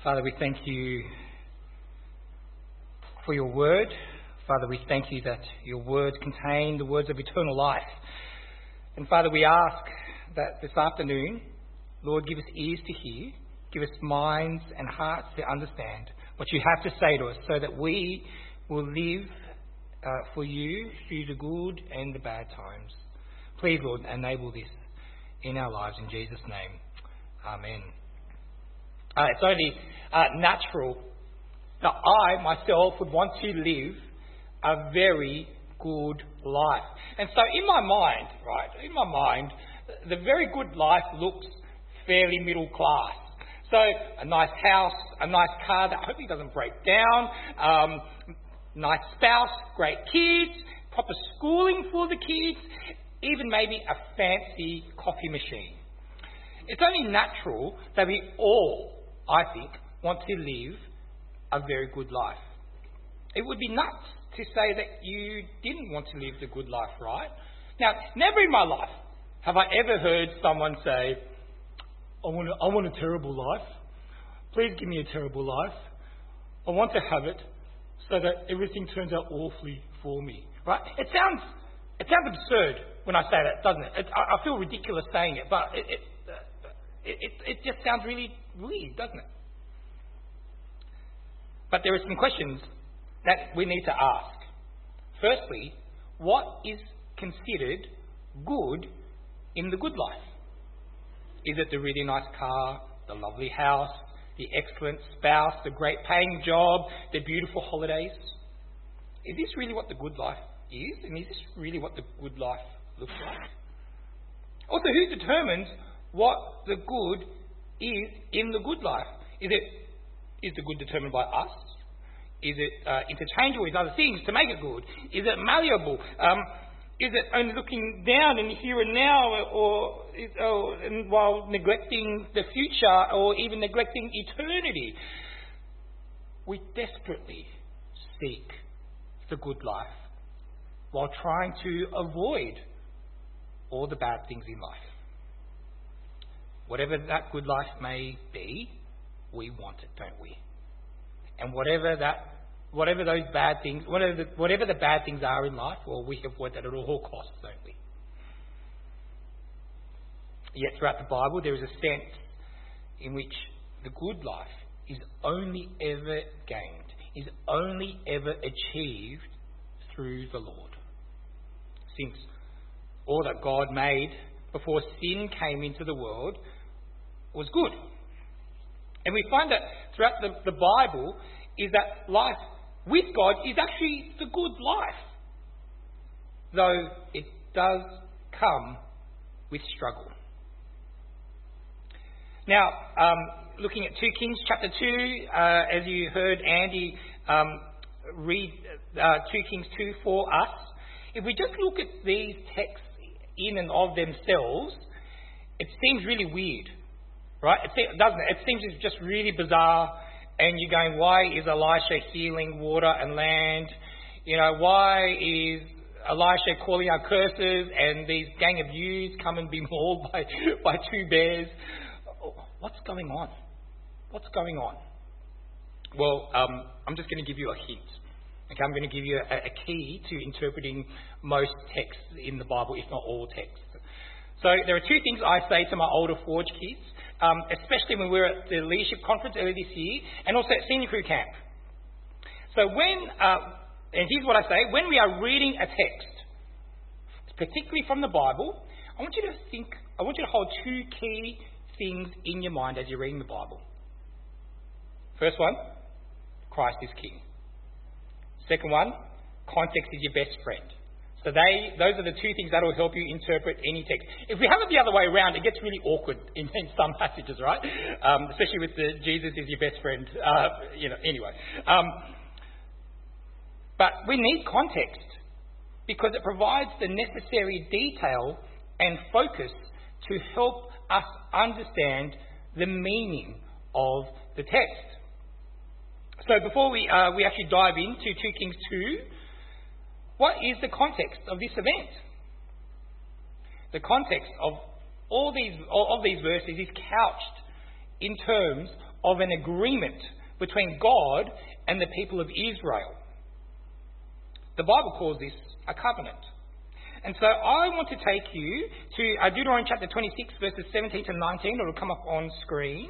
Father, we thank you for your word. Father, we thank you that your words contain the words of eternal life. And Father, we ask that this afternoon, Lord, give us ears to hear, give us minds and hearts to understand what you have to say to us so that we will live for you through the good and the bad times. Please, Lord, enable this in our lives in Jesus' name. Amen. It's only natural that I myself would want to live a very good life. And so in my mind, the very good life looks fairly middle class. So a nice house, a nice car that hopefully doesn't break down, nice spouse, great kids, proper schooling for the kids, even maybe a fancy coffee machine. It's only natural that we all, I think, want to live a very good life. It would be nuts to say that you didn't want to live the good life, right? Now, never in my life have I ever heard someone say, I want a terrible life. Please give me a terrible life. I want to have it so that everything turns out awfully for me, right? It sounds absurd when I say that, doesn't it? I feel ridiculous saying it, but it just sounds really weird, doesn't it? But there are some questions that we need to ask. Firstly, what is considered good in the good life? Is it the really nice car, the lovely house, the excellent spouse, the great paying job, the beautiful holidays? Is this really what the good life is? And is this really what the good life looks like? Also, who determines what the good is in the good life? Is the good determined by us? Is it interchangeable with other things to make it good? Is it malleable? Is it only looking down in the here and now, and while neglecting the future, or even neglecting eternity? We desperately seek the good life while trying to avoid all the bad things in life. Whatever that good life may be, we want it, don't we? And whatever the bad things are in life, well, we avoid that at all costs, don't we? Yet throughout the Bible, there is a sense in which the good life is only ever gained, is only ever achieved through the Lord. Since all that God made before sin came into the world was good. And we find that throughout the Bible is that life with God is actually the good life, though it does come with struggle. Now, looking at 2 Kings chapter 2, as you heard Andy read 2 Kings 2 for us, if we just look at these texts in and of themselves, it seems really weird, right? Doesn't it? It seems just really bizarre. And you're going, why is Elisha healing water and land? Why is Elisha calling out curses and these gang of youths come and be mauled by 2 bears? What's going on? What's going on? Well, I'm just going to give you a hint. Okay, I'm going to give you a key to interpreting most texts in the Bible, if not all texts. So there are 2 things I say to my older Forge kids, especially when we were at the leadership conference earlier this year, and also at senior crew camp. So and here's what I say, when we are reading a text, particularly from the Bible, I want you to hold 2 key things in your mind as you're reading the Bible. First one, Christ is King. Second one, context is your best friend. So those are the 2 things that will help you interpret any text. If we have it the other way around, it gets really awkward in some passages, right? Especially with the Jesus is your best friend, anyway. But we need context because it provides the necessary detail and focus to help us understand the meaning of the text. So before we actually dive into 2 Kings 2, what is the context of this event? The context of all these verses is couched in terms of an agreement between God and the people of Israel. The Bible calls this a covenant. And so I want to take you to Deuteronomy chapter 26, verses 17 to 19. It will come up on screen.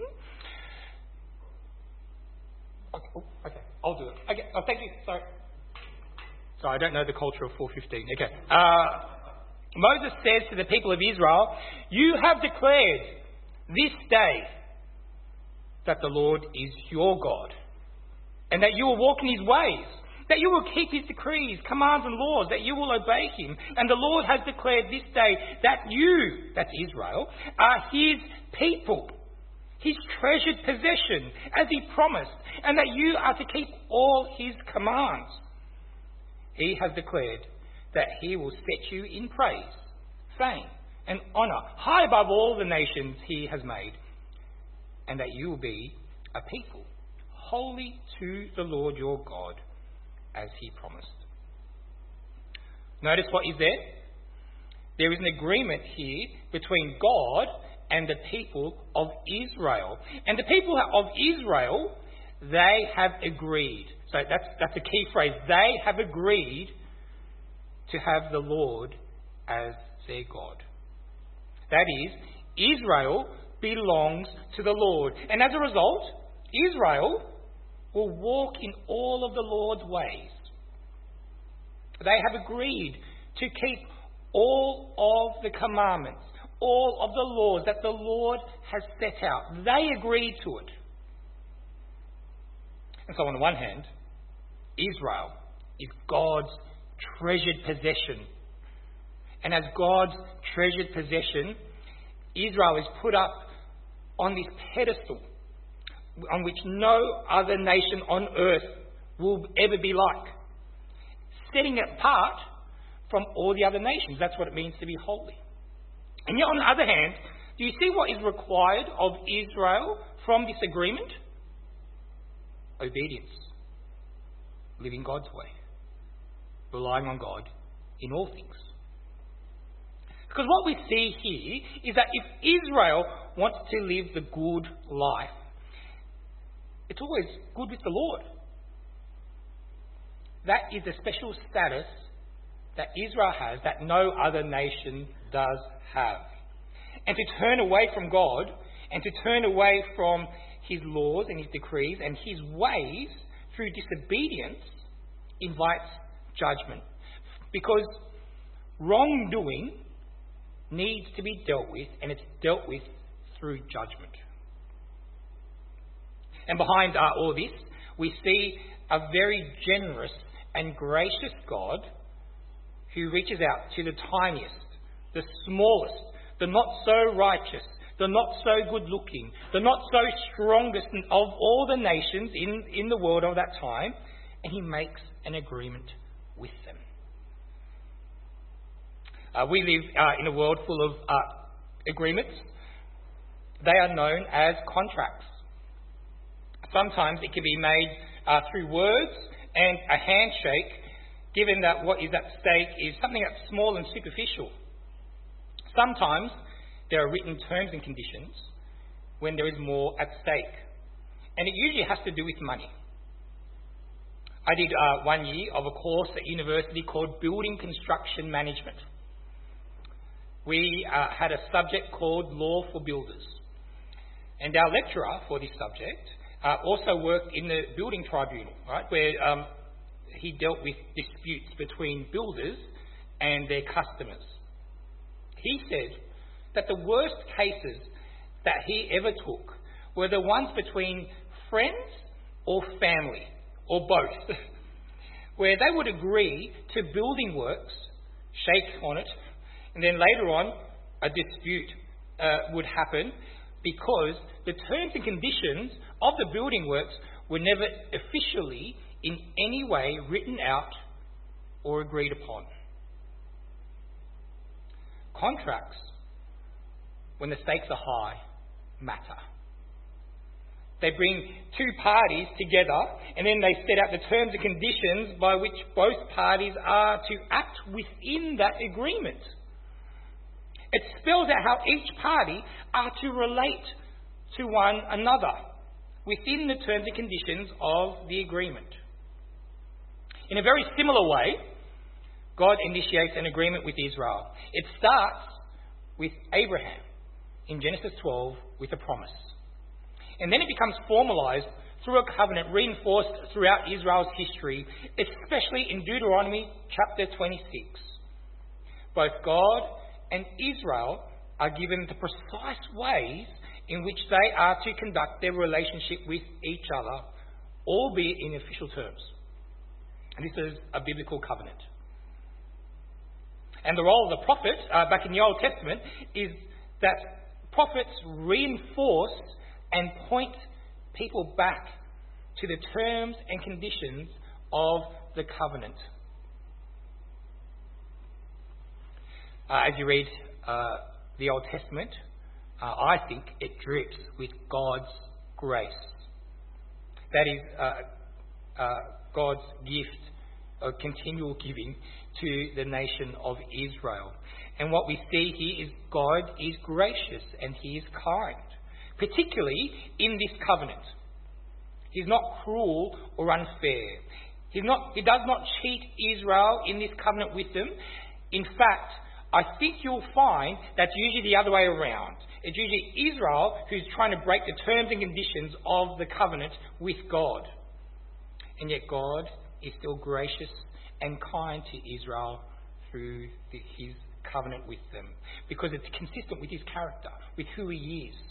Okay, I'll do it. Okay, thank you. Sorry, I don't know the culture of 4:15. Okay. Moses says to the people of Israel, "You have declared this day that the Lord is your God, and that you will walk in his ways, that you will keep his decrees, commands and laws, that you will obey him. And the Lord has declared this day that you," that's Israel, "are his people, his treasured possession, as he promised, and that you are to keep all his commands. He has declared that he will set you in praise, fame, and honour, high above all the nations he has made, and that you will be a people, holy to the Lord your God, as he promised." Notice what is there? There is an agreement here between God and the people of Israel. And the people of Israel, they have agreed. So that's a key phrase. They have agreed to have the Lord as their God. That is, Israel belongs to the Lord. And as a result, Israel will walk in all of the Lord's ways. They have agreed to keep all of the commandments, all of the laws that the Lord has set out. They agreed to it. And so on the one hand, Israel is God's treasured possession. And as God's treasured possession, Israel is put up on this pedestal on which no other nation on earth will ever be like, setting it apart from all the other nations. That's what it means to be holy. And yet on the other hand, do you see what is required of Israel from this agreement? Obedience. Living God's way. Relying on God in all things. Because what we see here is that if Israel wants to live the good life, it's always good with the Lord. That is a special status that Israel has that no other nation does have. And to turn away from God and to turn away from his laws and his decrees and his ways through disobedience invites judgment. Because wrongdoing needs to be dealt with, and it's dealt with through judgment. And behind all this, we see a very generous and gracious God who reaches out to the tiniest, the smallest, the not so righteous, the not so good looking, the not so strongest of all the nations in the world of that time, and he makes an agreement with them. We live in a world full of agreements. They are known as contracts. Sometimes it can be made through words and a handshake, given that what is at stake is something that's small and superficial. Sometimes there are written terms and conditions when there is more at stake. And it usually has to do with money. I did 1 year of a course at university called Building Construction Management. We had a subject called Law for Builders. And our lecturer for this subject also worked in the building tribunal, right, where he dealt with disputes between builders and their customers. He said that the worst cases that he ever took were the ones between friends or family, or both, where they would agree to building works, shake on it, and then later on a dispute would happen because the terms and conditions of the building works were never officially in any way written out or agreed upon. Contracts, when the stakes are high, matter. They bring two parties together and then they set out the terms and conditions by which both parties are to act within that agreement. It spells out how each party are to relate to one another, within the terms and conditions of the agreement. In a very similar way, God initiates an agreement with Israel. It starts with Abraham in Genesis 12 with a promise. And then it becomes formalised through a covenant reinforced throughout Israel's history, especially in Deuteronomy chapter 26. Both God and Israel are given the precise ways in which they are to conduct their relationship with each other, albeit in official terms. And this is a biblical covenant. And the role of the prophet back in the Old Testament is that prophets reinforce and point people back to the terms and conditions of the covenant. As you read the Old Testament, I think it drips with God's grace. That is God's gift of continual giving to the nation of Israel. And what we see here is God is gracious and He is kind, particularly in this covenant. He's not cruel or unfair. He does not cheat Israel in this covenant with them. In fact, I think you'll find that's usually the other way around. It's usually Israel who's trying to break the terms and conditions of the covenant with God. And yet God is still gracious and kind to Israel through His covenant with them, because it's consistent with His character, with who He is.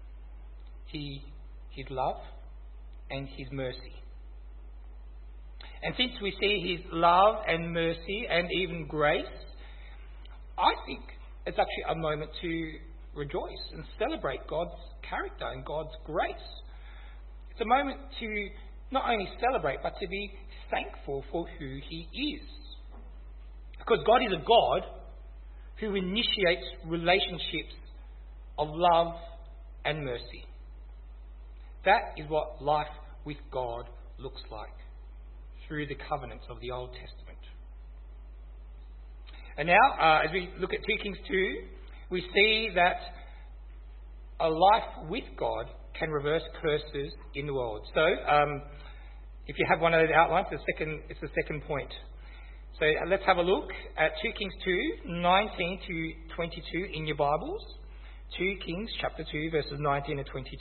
His love and His mercy. And since we see His love and mercy and even grace, I think it's actually a moment to rejoice and celebrate God's character and God's grace. It's a moment to not only celebrate, but to be thankful for who He is. Because God is a God who initiates relationships of love and mercy. That is what life with God looks like through the covenants of the Old Testament. And now, as we look at 2 Kings 2, we see that a life with God can reverse curses in the world. So, if you have one of those outlines, it's the second point. So let's have a look at 2 Kings 2, 19 to 22 in your Bibles. 2 Kings chapter 2, verses 19 to 22.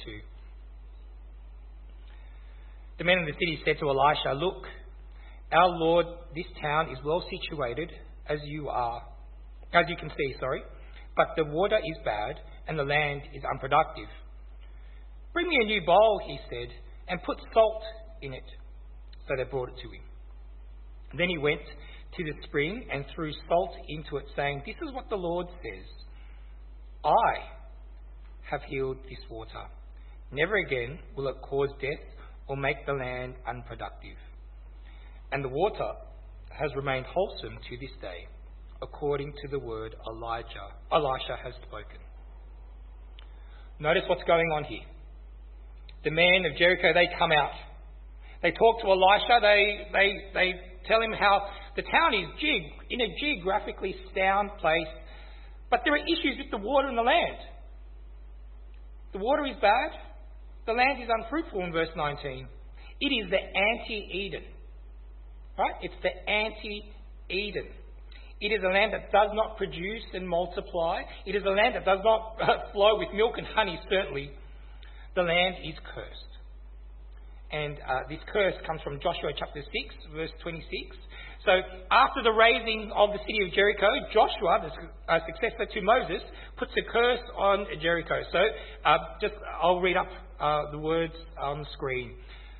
The men of the city said to Elisha, "Look, our Lord, this town is well situated as you can see, but the water is bad and the land is unproductive. Bring me a new bowl," he said, "and put salt in it." So they brought it to him. Then he went to the spring and threw salt into it, saying, "This is what the Lord says. I have healed this water. Never again will it cause death or make the land unproductive." And the water has remained wholesome to this day, according to the word Elisha has spoken. Notice what's going on here. The men of Jericho, they come out. They talk to Elisha. They tell him how the town is in a geographically sound place, but there are issues with the water in the land. The water is bad. The land is unfruitful in verse 19. It is the anti-Eden. Right? It's the anti-Eden. It is a land that does not produce and multiply. It is a land that does not flow with milk and honey, certainly. The land is cursed. And this curse comes from Joshua chapter 6, verse 26. So after the razing of the city of Jericho, Joshua, the successor to Moses, puts a curse on Jericho. So I'll read up the words on the screen.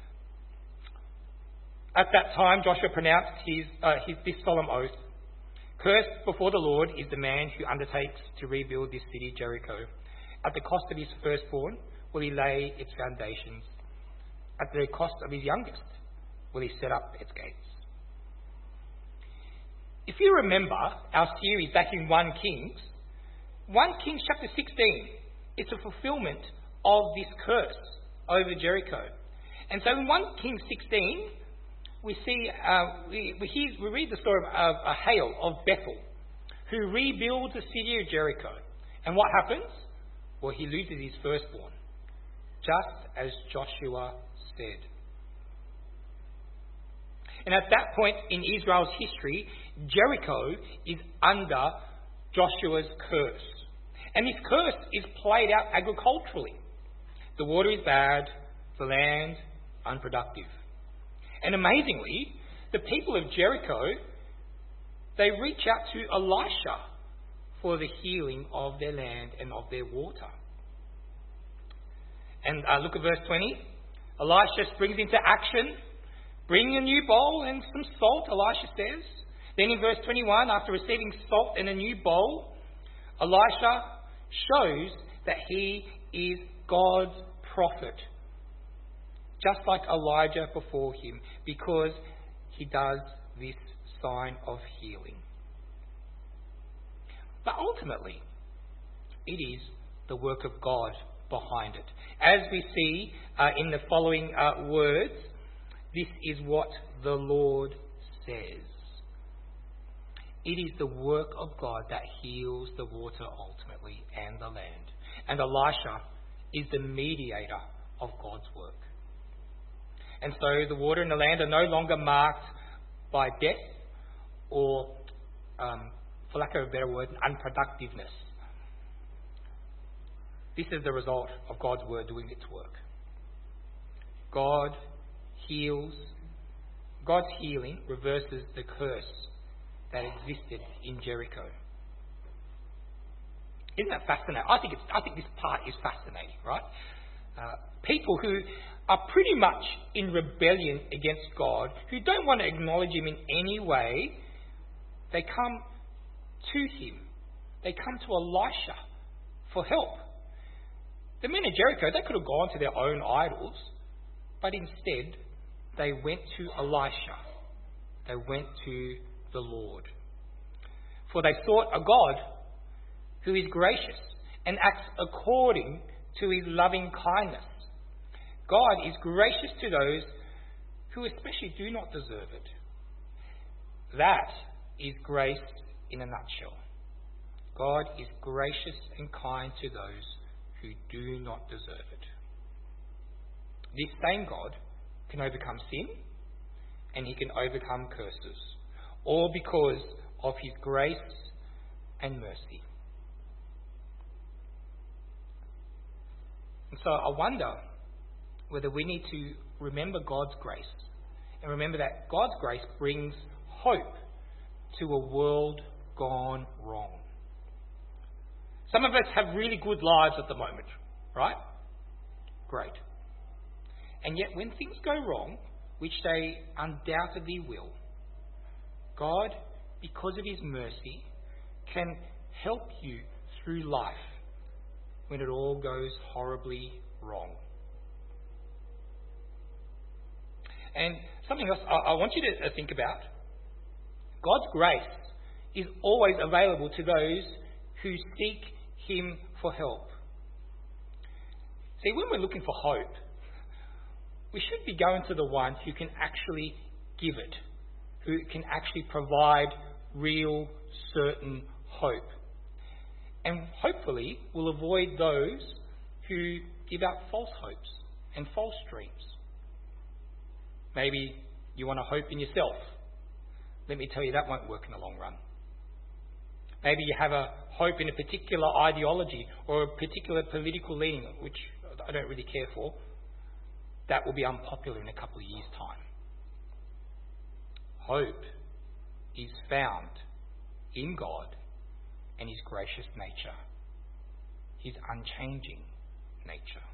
At that time, Joshua pronounced this solemn oath. "Cursed before the Lord is the man who undertakes to rebuild this city, Jericho. At the cost of his firstborn will he lay its foundations. At the cost of his youngest will he set up its gates." If you remember our series back in 1 Kings chapter 16, it's a fulfillment of this curse over Jericho. And so in 1 Kings 16, we see, we read the story of Ahel of Bethel, who rebuilds the city of Jericho. And what happens? Well, he loses his firstborn. just as Joshua said. And at that point in Israel's history, Jericho is under Joshua's curse. And this curse is played out agriculturally. The water is bad, the land unproductive. And amazingly, the people of Jericho, they reach out to Elisha for the healing of their land and of their water. And look at verse 20. Elisha springs into action. Bring a new bowl and some salt, Elisha says. Then in verse 21, after receiving salt and a new bowl, Elisha shows that he is God's prophet, just like Elijah before him, because he does this sign of healing. But ultimately, it is the work of God behind it. As we see in the following words, this is what the Lord says. It is the work of God that heals the water ultimately and the land. And Elisha is the mediator of God's work. And so the water and the land are no longer marked by death or, for lack of a better word, unproductiveness. This is the result of God's word doing its work. God heals. God's healing reverses the curse that existed in Jericho. Isn't that fascinating? I think this part is fascinating, right? People who are pretty much in rebellion against God, who don't want to acknowledge him in any way, they come to him. They come to Elisha for help. The men of Jericho, they could have gone to their own idols, but instead they went to Elisha. They went to the Lord. For they sought a God who is gracious and acts according to his loving kindness. God is gracious to those who especially do not deserve it. That is grace in a nutshell. God is gracious and kind to those who do not deserve it. This same God can overcome sin and he can overcome curses, all because of his grace and mercy. And so I wonder whether we need to remember God's grace and remember that God's grace brings hope to a world gone wrong. Some of us have really good lives at the moment, right? Great. And yet when things go wrong, which they undoubtedly will, God, because of his mercy, can help you through life when it all goes horribly wrong. And something else I want you to think about. God's grace is always available to those who seek him for help. See, when we're looking for hope, we should be going to the one who can actually give it, who can actually provide real, certain hope. And hopefully we'll avoid those who give out false hopes and false dreams. Maybe you want a hope in yourself. Let me tell you, that won't work in the long run. Maybe you have a hope in a particular ideology or a particular political leaning, which I don't really care for. That will be unpopular in a couple of years' time. Hope is found in God and his gracious nature, his unchanging nature.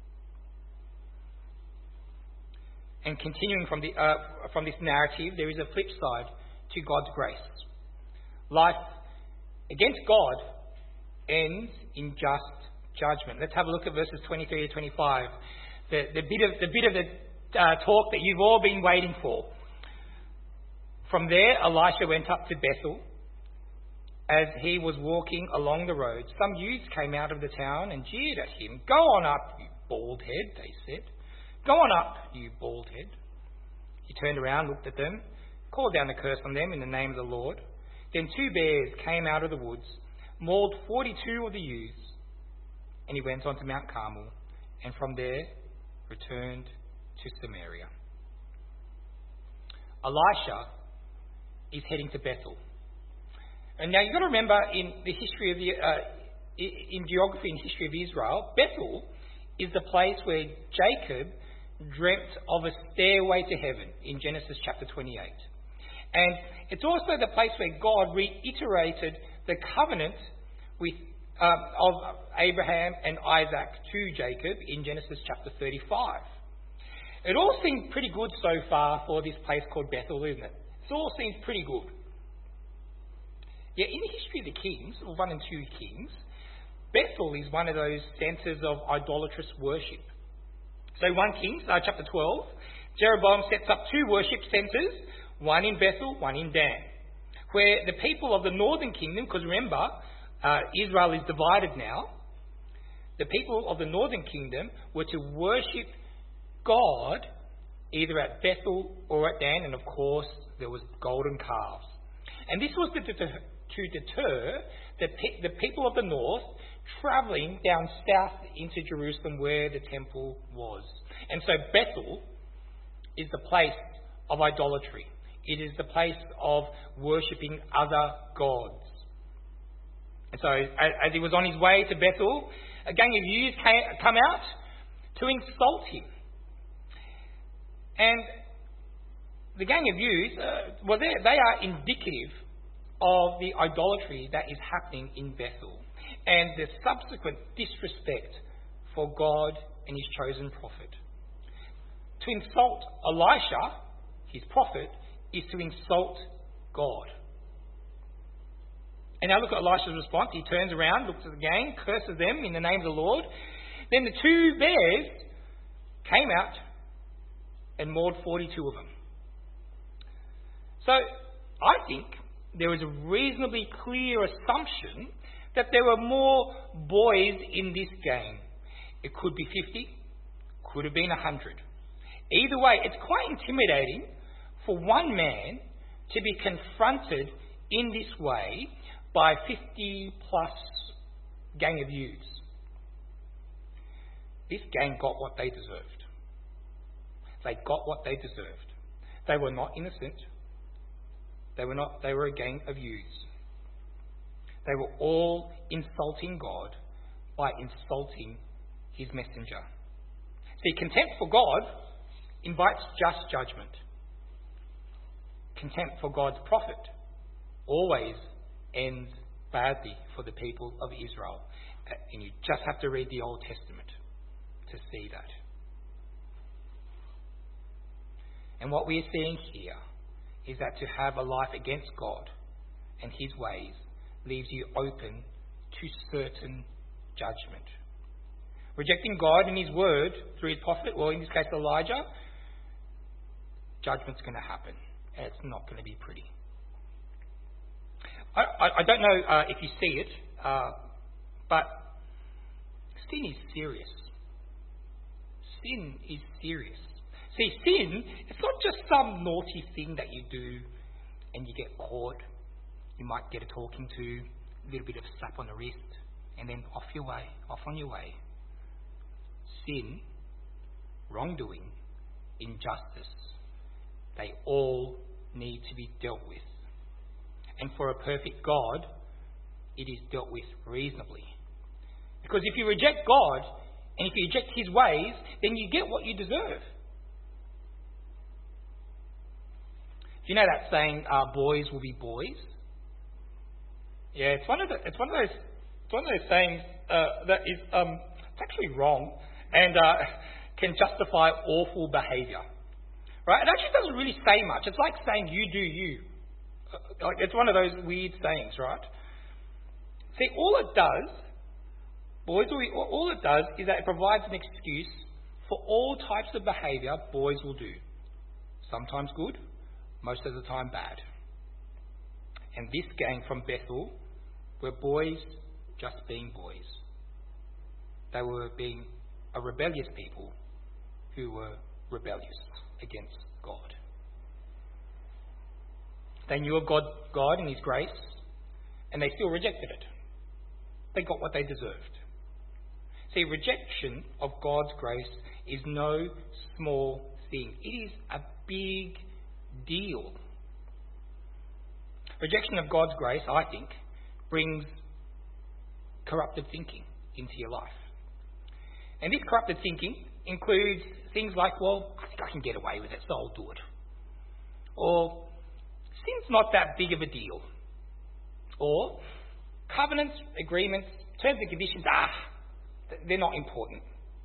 And continuing from this narrative, there is a flip side to God's grace. Life against God ends in just judgment. Let's have a look at verses 23 to 25. The bit of the talk that you've all been waiting for. From there, Elisha went up to Bethel. As he was walking along the road, some youths came out of the town and jeered at him. "Go on up, you bald head," they said. "Go on up, you bald head." He turned around, looked at them, called down a curse on them in the name of the Lord. Then 2 bears came out of the woods, mauled 42 of the youths, and he went on to Mount Carmel and from there returned to Samaria. Elisha is heading to Bethel. And now you've got to remember in the history of in geography and history of Israel, Bethel is the place where Jacob dreamt of a stairway to heaven in Genesis chapter 28. And it's also the place where God reiterated the covenant of Abraham and Isaac to Jacob in Genesis chapter 35. It all seems pretty good so far for this place called Bethel, isn't it? It all seems pretty good. Yet in the history of the kings, 1 and 2 kings, Bethel is one of those centres of idolatrous worship. So 1 Kings, chapter 12, Jeroboam sets up 2 worship centres, one in Bethel, one in Dan, where the people of the northern kingdom, because remember, Israel is divided now, the people of the northern kingdom were to worship God either at Bethel or at Dan, and of course there was golden calves. And this was to deter the people of the north travelling down south into Jerusalem where the temple was. And so Bethel is the place of idolatry. It is the place of worshipping other gods. And so as he was on his way to Bethel, a gang of youths come out to insult him. And the gang of youths, they are indicative of the idolatry that is happening in Bethel and the subsequent disrespect for God and his chosen prophet. To insult Elisha, his prophet, is to insult God. And now look at Elisha's response. He turns around, looks at the gang, curses them in the name of the Lord. Then the 2 bears came out and mauled 42 of them. So I think there is a reasonably clear assumption that there were more boys in this gang. It could be 50, could have been 100. Either way, it's quite intimidating for one man to be confronted in this way by 50 plus gang of youths. This gang got what they deserved. They got what they deserved. They were not innocent. They were a gang of youths. They were all insulting God by insulting his messenger. See, contempt for God invites just judgment. Contempt for God's prophet always ends badly for the people of Israel. And you just have to read the Old Testament to see that. And what we are seeing here is that to have a life against God and his ways leaves you open to certain judgment. Rejecting God and his word through his prophet, or in this case Elijah, judgment's going to happen. And it's not going to be pretty. I don't know if you see it, but sin is serious. Sin is serious. See, sin, it's not just some naughty thing that you do and you get caught. You might get a talking to, a little bit of a slap on the wrist, and then off on your way. Sin, wrongdoing, injustice, they all need to be dealt with. And for a perfect God, it is dealt with reasonably. Because if you reject God, and if you reject his ways, then you get what you deserve. Do you know that saying, boys will be boys? Yeah, it's one of those sayings that is it's actually wrong and can justify awful behaviour. Right? It actually doesn't really say much. It's like saying you do you. It's one of those weird sayings, right? See, all it does is that it provides an excuse for all types of behaviour boys will do. Sometimes good, most of the time bad. And this gang from Bethel were boys just being boys. They were being a rebellious people who were rebellious against God. They knew of God and his grace, and they still rejected it. They got what they deserved. See, rejection of God's grace is no small thing. It is a big deal. Rejection of God's grace, I think, brings corrupted thinking into your life. And this corrupted thinking includes things like, well, I think I can get away with it, so I'll do it. Or, sin's not that big of a deal. Or, covenants, agreements, terms and conditions, they're not important.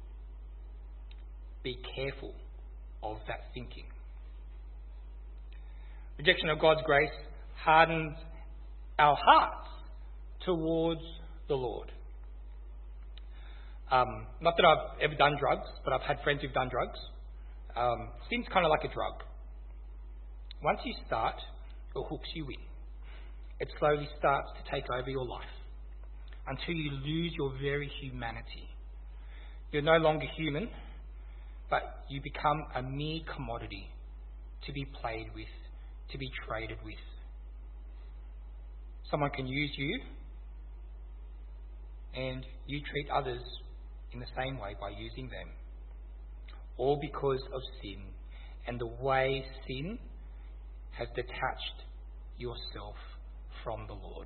Be careful of that thinking. Rejection of God's grace hardens our hearts towards the Lord. Not that I've ever done drugs, but I've had friends who've done drugs. Sin's kind of like a drug. Once you start, it hooks you in. It slowly starts to take over your life until you lose your very humanity. You're no longer human, but you become a mere commodity to be played with, to be traded with. Someone can use you, and you treat others in the same way by using them. All because of sin and the way sin has detached yourself from the Lord.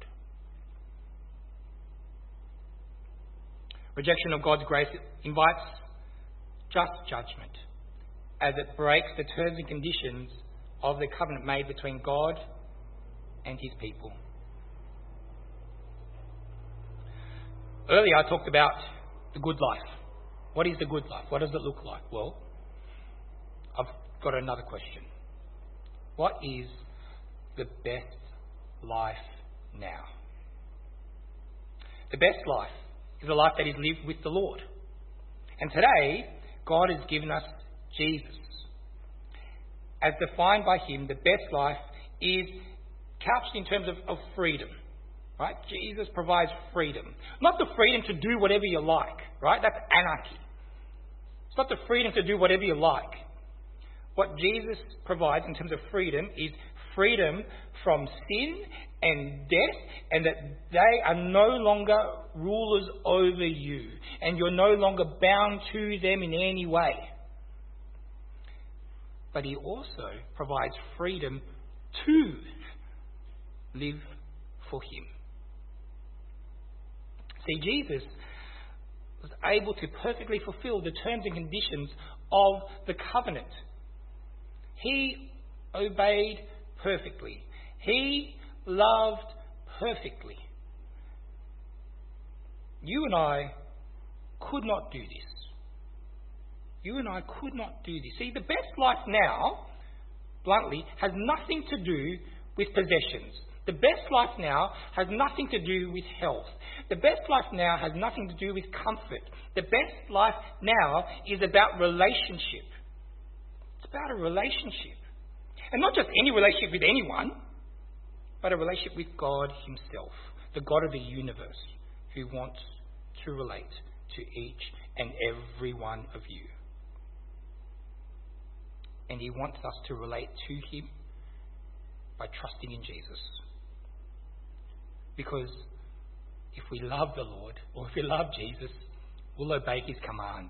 Rejection of God's grace invites just judgment as it breaks the terms and conditions of the covenant made between God and his people. Earlier I talked about the good life. What is the good life? What does it look like? Well, I've got another question. What is the best life now? The best life is a life that is lived with the Lord. And today, God has given us Jesus. As defined by him, the best life is couched in terms of freedom. Right? Jesus provides freedom. Not the freedom to do whatever you like. Right? That's anarchy. It's not the freedom to do whatever you like. What Jesus provides in terms of freedom is freedom from sin and death, and that they are no longer rulers over you, and you're no longer bound to them in any way. But he also provides freedom to live for him. See, Jesus was able to perfectly fulfill the terms and conditions of the covenant. He obeyed perfectly. He loved perfectly. You and I could not do this. You and I could not do this. See, the best life now, bluntly, has nothing to do with possessions. The best life now has nothing to do with health. The best life now has nothing to do with comfort. The best life now is about relationship. It's about a relationship. And not just any relationship with anyone, but a relationship with God himself, the God of the universe, who wants to relate to each and every one of you. And he wants us to relate to him by trusting in Jesus. Because if we love the Lord, or if we love Jesus, we'll obey his commands.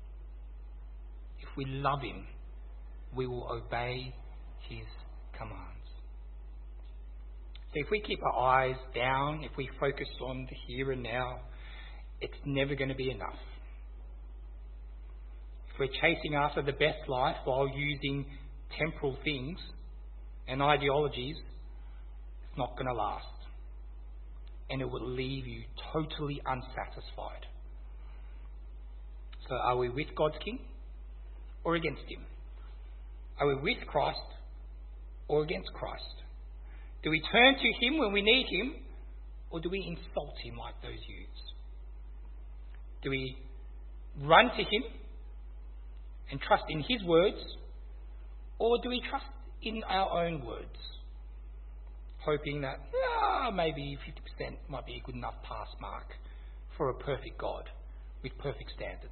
If we love him, we will obey his commands. So if we keep our eyes down, if we focus on the here and now, it's never going to be enough. If we're chasing after the best life while using temporal things and ideologies, it's not going to last. And it will leave you totally unsatisfied. So are we with God's King or against him? Are we with Christ or against Christ? Do we turn to him when we need him, or do we insult him like those youths? Do we run to him and trust in his words, or do we trust in our own words, hoping that maybe 50% might be a good enough pass mark for a perfect God with perfect standards?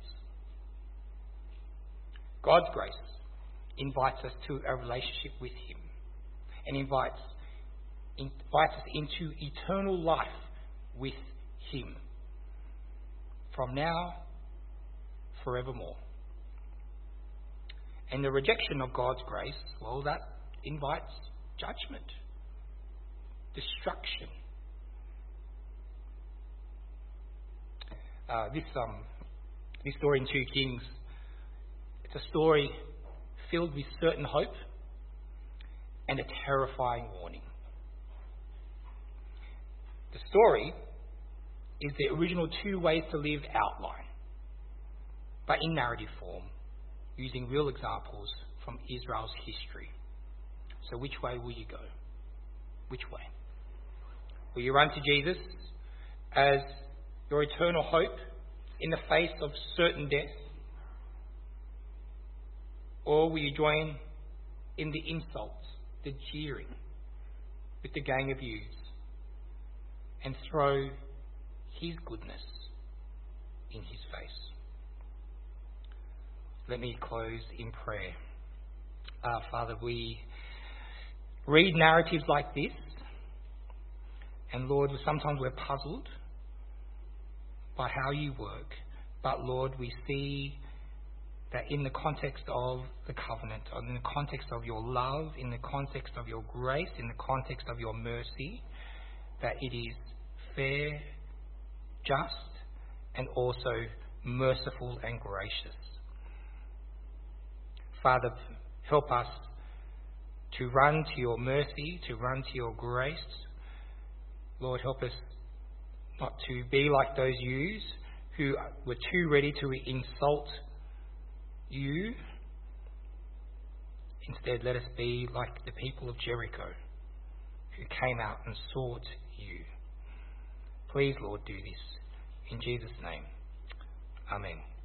God's grace invites us to a relationship with him and invites us into eternal life with him from now forevermore. And the rejection of God's grace, well, that invites judgment, destruction. This story in 2 Kings, it's a story filled with certain hope and a terrifying warning. The story is the original 2 ways to live outline, but in narrative form, using real examples from Israel's history. So which way will you go? Which way? Will you run to Jesus as your eternal hope in the face of certain death? Or will you join in the insults, the jeering with the gang of youths and throw his goodness in his face? Let me close in prayer. Father, we read narratives like this, and Lord, sometimes we're puzzled by how you work. But Lord, we see that in the context of the covenant, in the context of your love, in the context of your grace, in the context of your mercy, that it is fair, just, and also merciful and gracious. Father, help us to run to your mercy, to run to your grace. Lord, help us not to be like those youths who were too ready to insult you. Instead, let us be like the people of Jericho who came out and sought you. Please, Lord, do this. In Jesus' name, amen.